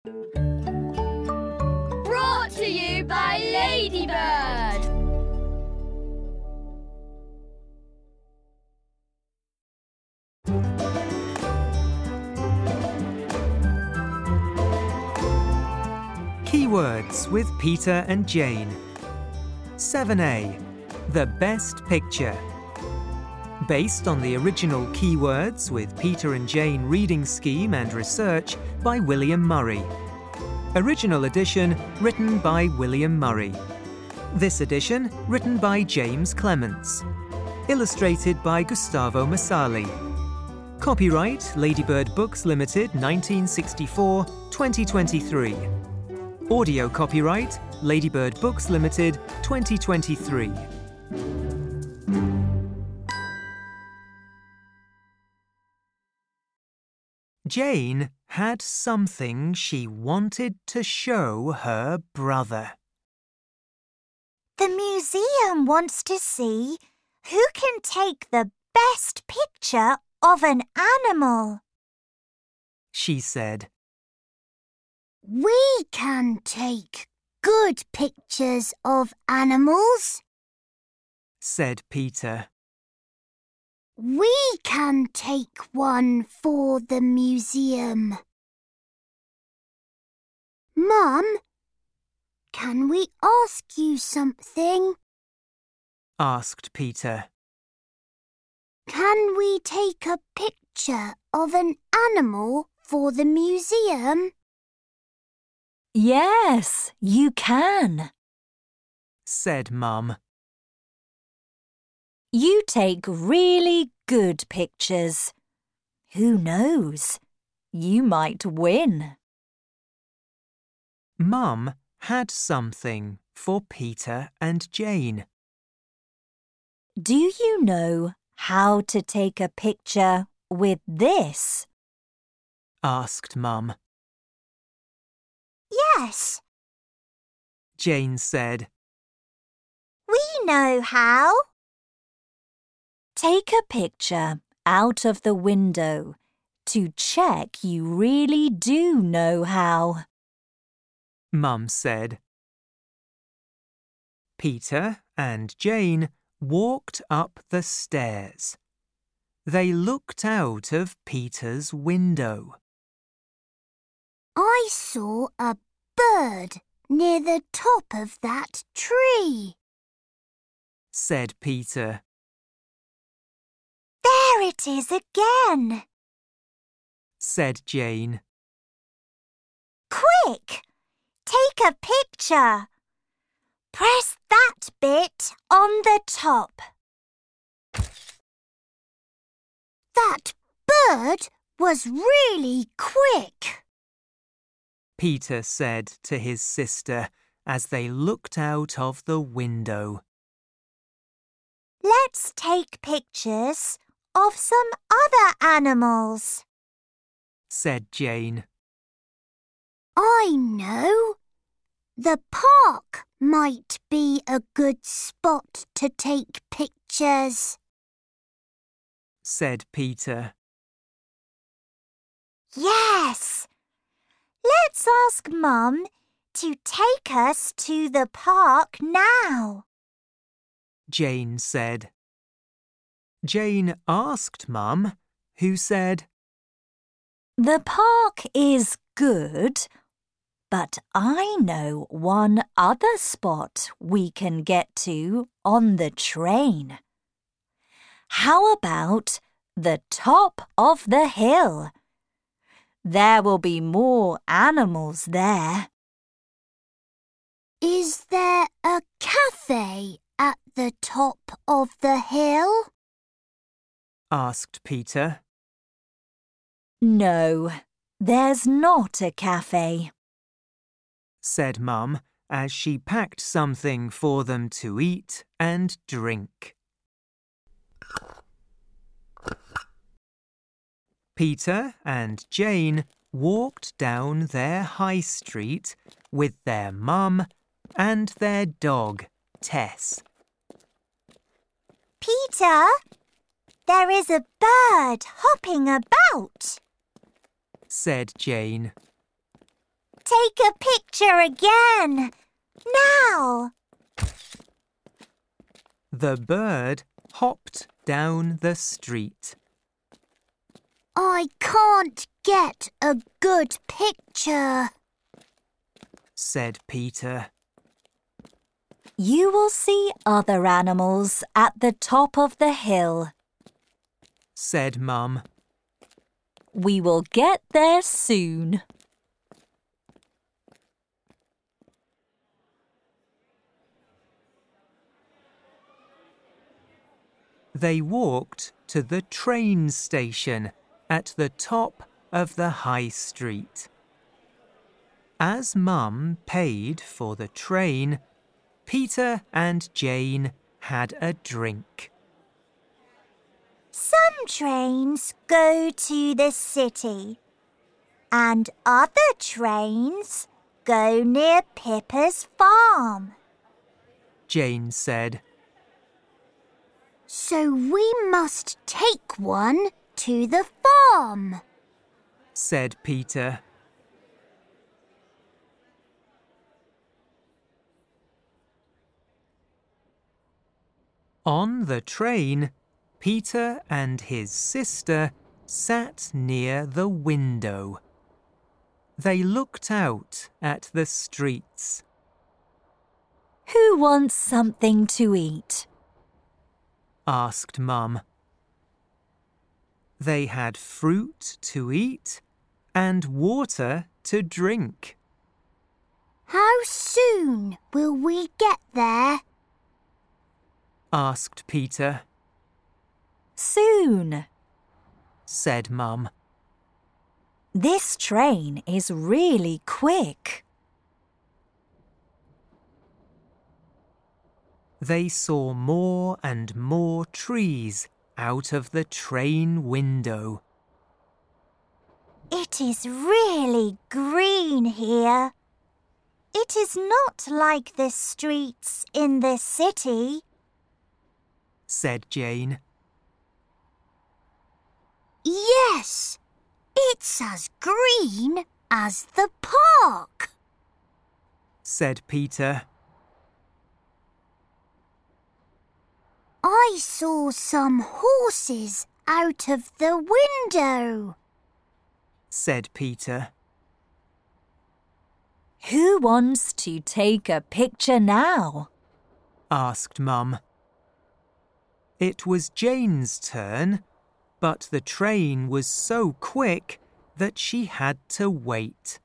Brought to you by Ladybird. Keywords with Peter and Jane. 7A. The Best Picture. Based on the original Keywords with Peter and Jane reading scheme and research by William Murray. Original edition written by William Murray. This edition written by James Clements. Illustrated by Gustavo Masali. Copyright Ladybird Books Limited 1964, 2023. Audio copyright Ladybird Books Limited 2023. Jane had something she wanted to show her brother. The museum wants to see who can take the best picture of an animal, she said. We can take good pictures of animals, said Peter. We can take one for the museum. Mum, can we ask you something? Asked Peter. Can we take a picture of an animal for the museum? Yes, you can, said Mum. You take really good pictures. Who knows? You might win. Mum had something for Peter and Jane. Do you know how to take a picture with this? Asked Mum. Yes, Jane said. we know how. Take a picture out of the window to check you really do know how. Mum said. Peter and Jane walked up the stairs. They looked out of Peter's window. I saw a bird near the top of that tree, said Peter. There it is again, said Jane. Quick, take a picture. Press that bit on the top. That bird was really quick, Peter said to his sister as they looked out of the window. Let's take pictures of some other animals, said Jane. I know. The park might be a good spot to take pictures, said Peter. Yes. Let's ask Mum to take us to the park now, Jane said. Jane asked Mum, who said, The park is good, but I know one other spot we can get to on the train. How about the top of the hill? There will be more animals there. Is there a cafe at the top of the hill? asked Peter. No, there's not a cafe, said Mum as she packed something for them to eat and drink. Peter and Jane walked down their high street with their mum and their dog, Tess. Peter, there is a bird hopping about, said Jane. take a picture again. Now. The bird hopped down the street. I can't get a good picture, said Peter. You will see other animals at the top of the hill, said Mum. We will get there soon. They walked to the train station at the top of the high street. As Mum paid for the train, Peter and Jane had a drink. Some trains go to the city, and other trains go near Pippa's farm, Jane said. So we must take one to the farm, said Peter. On the train, Peter and his sister sat near the window. They looked out at the streets. Who wants something to eat? Asked Mum. They had fruit to eat and water to drink. How soon will we get there? Asked Peter. Soon, said Mum. This train is really quick. They saw more and more trees out of the train window. It is really green here. It is not like the streets in the city, said Jane. Yes, it's as green as the park, said Peter. I saw some horses out of the window, said Peter. Who wants to take a picture now? Asked Mum. It was Jane's turn, but the train was so quick that she had to wait.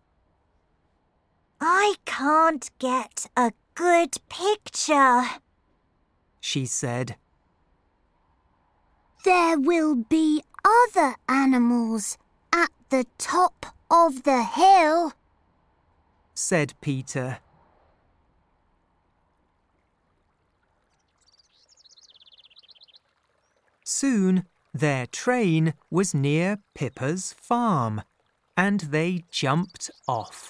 I can't get a good picture, she said. There will be other animals at the top of the hill, said Peter. Soon their train was near Pippa's farm, and they jumped off.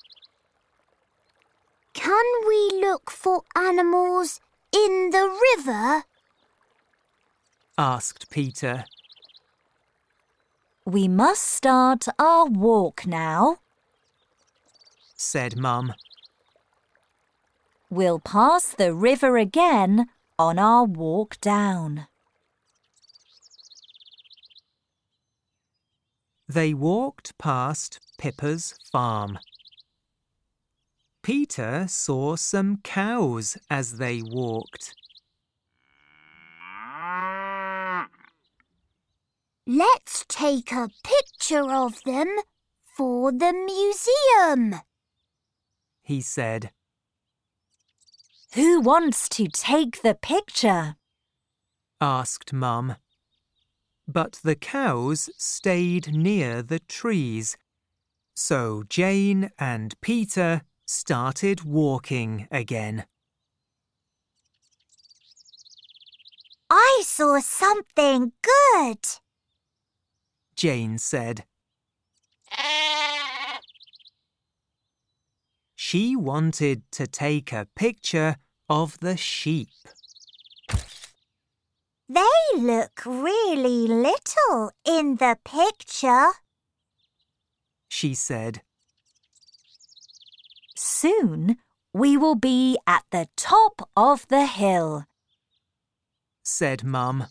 Can we look for animals in the river? Asked Peter. We must start our walk now, said Mum. We'll pass the river again on our walk down. They walked past Pippa's farm. Peter saw some cows as they walked. Let's take a picture of them for the museum, he said. Who wants to take the picture? Asked Mum. But the cows stayed near the trees, so Jane and Peter started walking again. I saw something good, Jane said. She wanted to take a picture of the sheep. They look really little in the picture, she said. soon we will be at the top of the hill," said Mum.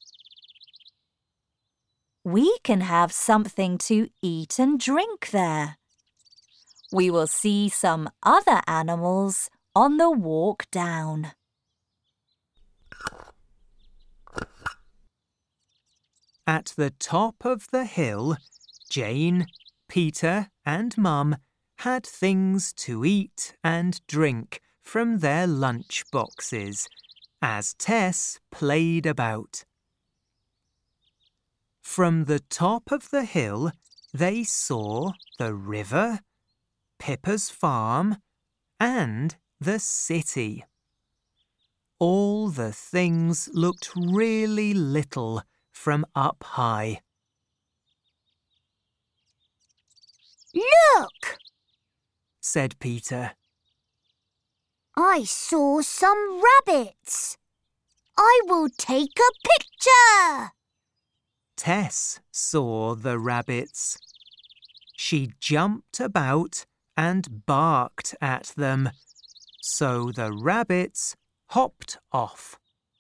"We can have something to eat and drink there. We will see some other animals on the walk down." At the top of the hill, Jane, Peter and Mum had things to eat and drink from their lunch boxes as Tess played about. From the top of the hill, they saw the river, Pippa's farm, and the city. All the things looked really little from up high. Look, said Peter. I saw some rabbits. I will take a picture. Tess saw the rabbits. She jumped about and barked at them, so the rabbits hopped off.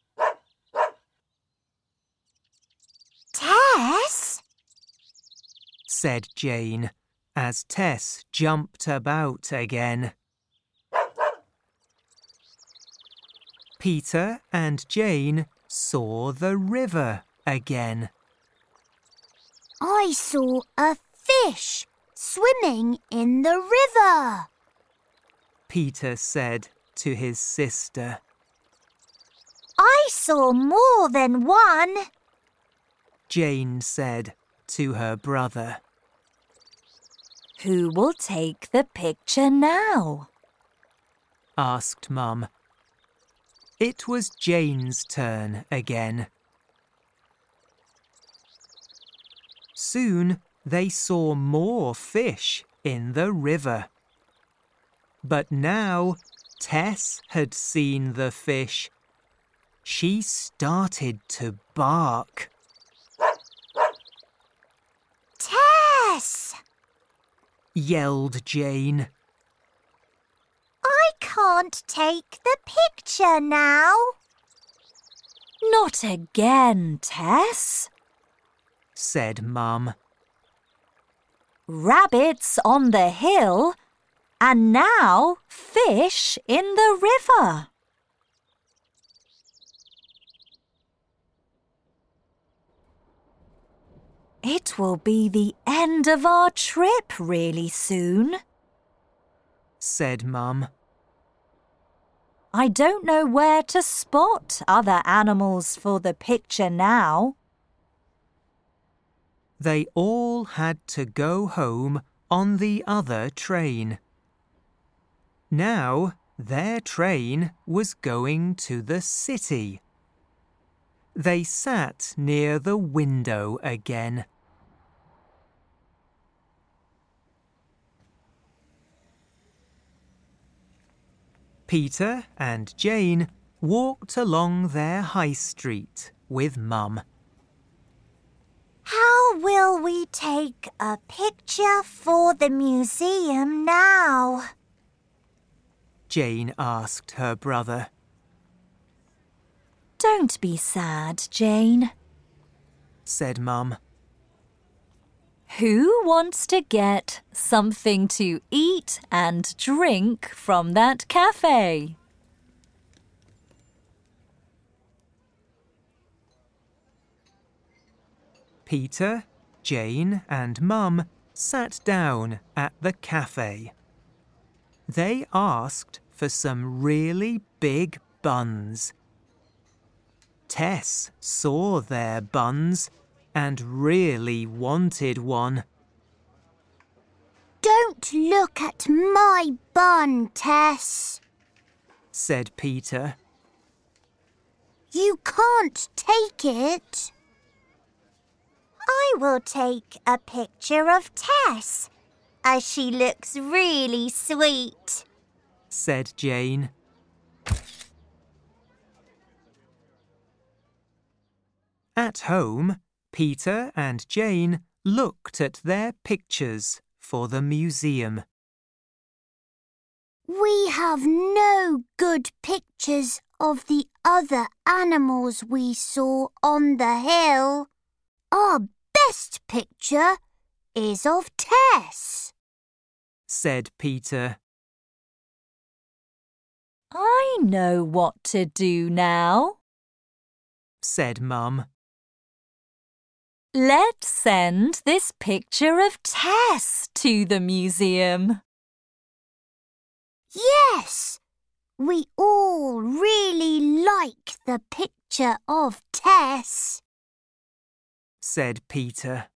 Tess, said Jane, as Tess jumped about again. Peter and Jane saw the river again. I saw a fish swimming in the river, Peter said to his sister. I saw more than one, Jane said to her brother. Who will take the picture now? Asked Mum. It was Jane's turn again. Soon they saw more fish in the river. But now Tess had seen the fish. She started to bark. Tess! Yelled Jane. I can't take the picture now. Not again, Tess, said Mum. Rabbits on the hill, and now fish in the river. It will be the end of our trip really soon, said Mum. I don't know where to spot other animals for the picture now. They all had to go home on the other train. Now their train was going to the city. They sat near the window again. Peter and Jane walked along their high street with Mum. How will we take a picture for the museum now? Jane asked her brother. Don't be sad, Jane, said Mum. Who wants to get something to eat and drink from that cafe? Peter, Jane and Mum sat down at the cafe. They asked for some really big buns. Tess saw their buns and really wanted one. Don't look at my bun, Tess, said Peter. You can't take it. I will take a picture of Tess, as she looks really sweet, said Jane. At home, Peter and Jane looked at their pictures for the museum. have no good pictures of the other animals we saw on the hill. Our best picture is of Tess," said Peter. I know what to do now, said Mum. Let's send this picture of Tess to the museum. "Yes, we all really like the picture of Tess," said Peter.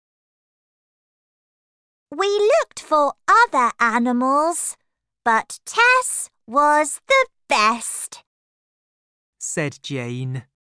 "We looked for other animals, but Tess was the best," said Jane.